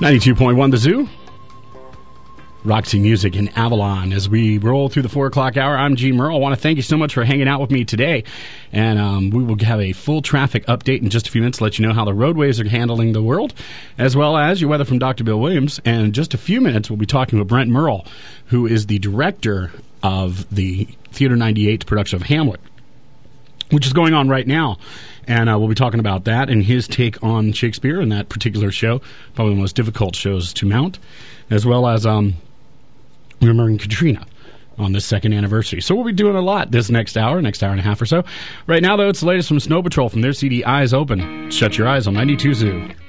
92.1 The Zoo. Roxy Music in Avalon. As we roll through the 4 o'clock hour, I'm Gene Merle. I want to thank you so much for hanging out with me today. And we will have a full traffic update in just a few minutes to let you know how the roadways are handling the world, as well as your weather from Dr. Bill Williams. And in just a few minutes, we'll be talking with Brent Merle, who is the director of the Theater 98's production of Hamlet, which is going on right now. And we'll be talking about that and his take on Shakespeare and that particular show, probably the most difficult shows to mount, as well as remembering Katrina on this second anniversary. So we'll be doing a lot this next hour and a half or so. Right now, though, it's the latest from Snow Patrol from their CD Eyes Open. Shut your eyes on 92 Zoo.